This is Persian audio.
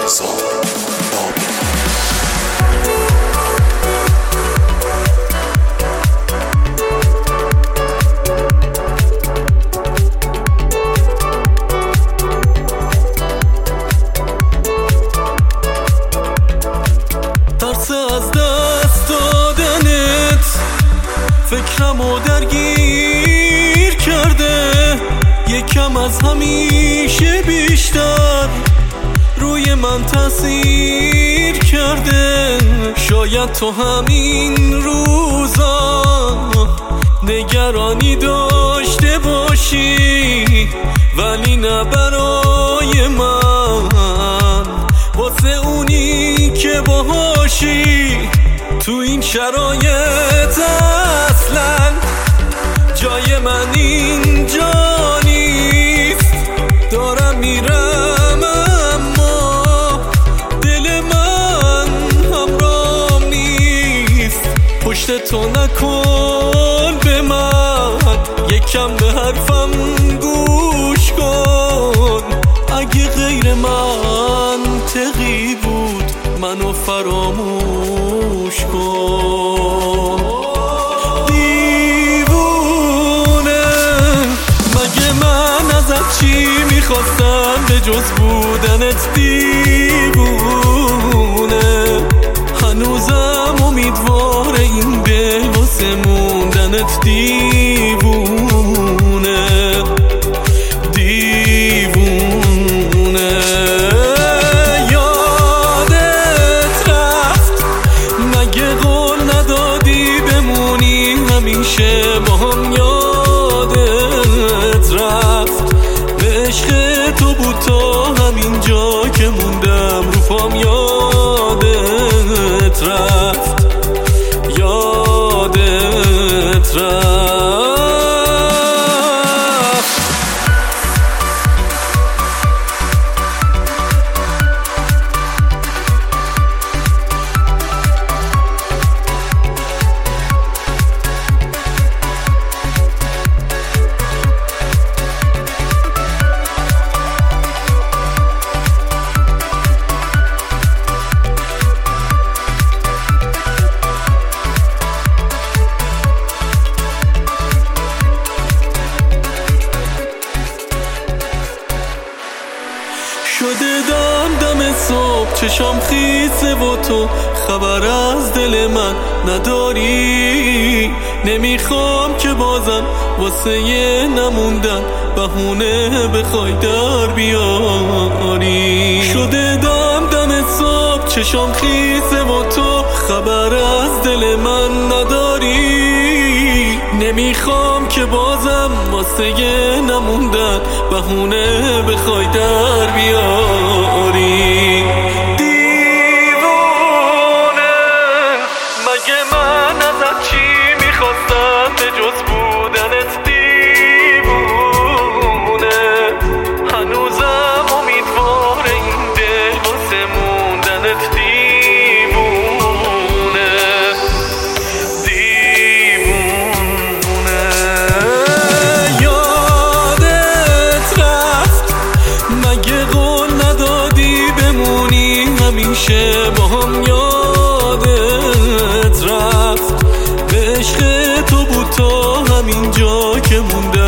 از دست دادنت فکرمو درگیر کرده، یکم از همیشه بیشتر روی من تاثیر کرده. شاید تو همین روزا نگرانی داشته باشی، ولی نه برای من، واسه اونی که باهاشی. تو این شرایط اصلا جای من اینجا نیست، دارم میرم اما دل من همراهم نیست. پشت تو نکن به من، یکم به حرفم گوش کن. اگه غیر منطقی بود منو فراموش کن. دیوونه مگه من ازت چی میخواستم به جز بودنت؟ دیوونه هنوزم امیدوار این دل واسه موندنت. دیوونه یادت رفت مگه قول ندادی بمونی همیشه با هم؟ یادت رفت به عشق تو بود تا همین جا که موندم رو پام. یادت رفت، یادت رفت. شده دم صبح چشام خیسه و تو خبر از دل من نداری. نمیخوام که بازم واسه یه نموندن بهونه بخوای در بیاری. شده دم صبح چشام خیسه و تو خبر از دل من نداری. نمیخوام که بازم واسه یه نموندن بهونه بخوای در بیاری. دیوونه مگه من ازت چی میخواستم به جز بودنت؟ دیوونه هنوزم امیدوار این دل واسه موندنت. همیشه با هم. یادت رفت به عشق تو بود تا همین جا که مونده